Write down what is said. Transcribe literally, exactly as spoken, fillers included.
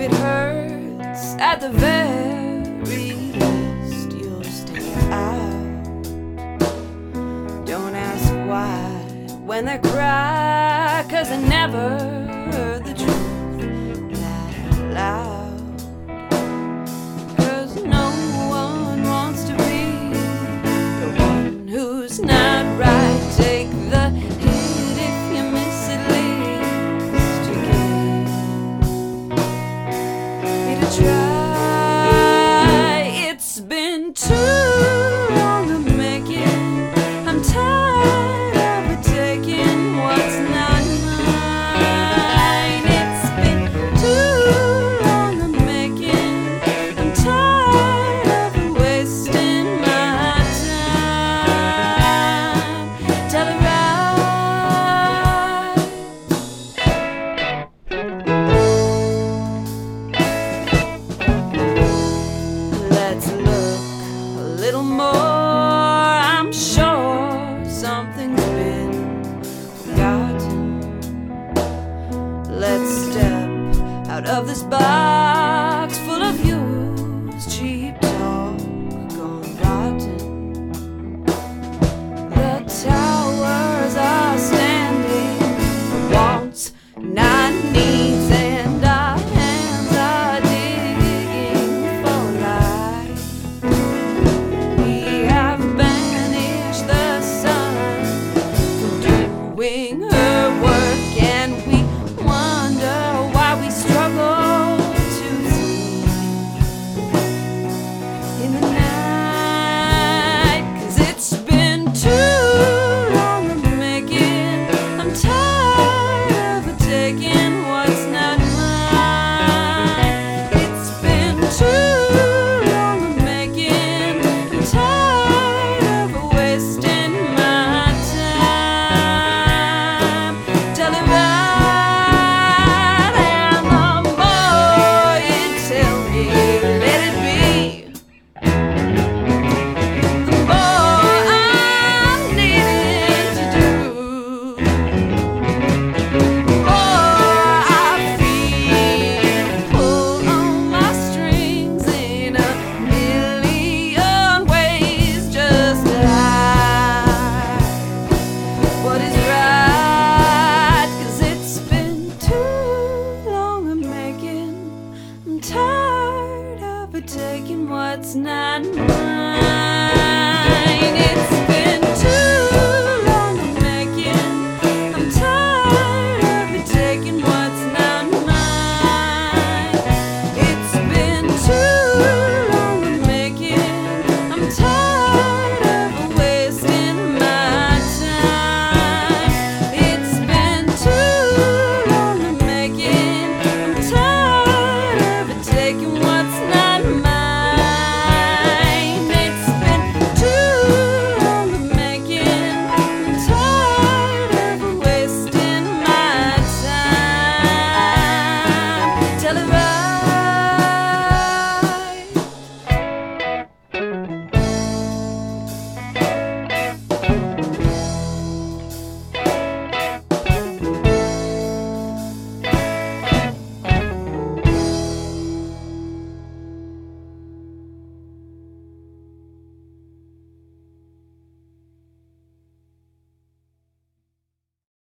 it hurts, at the very least you'll stay out. Don't ask why when they cry, 'cause they never heard the truth that loud. 'Cause no one wants to be the one who's not right. Take the hit if you miss at least you give me to try. It's been too long to make it. I'm tired of it taking what's not mine. It's been too long to make it. I'm tired of it wasting my time. Tell it right. Let's look a little more. I'm sure something's been forgotten. Let's step out of this bar.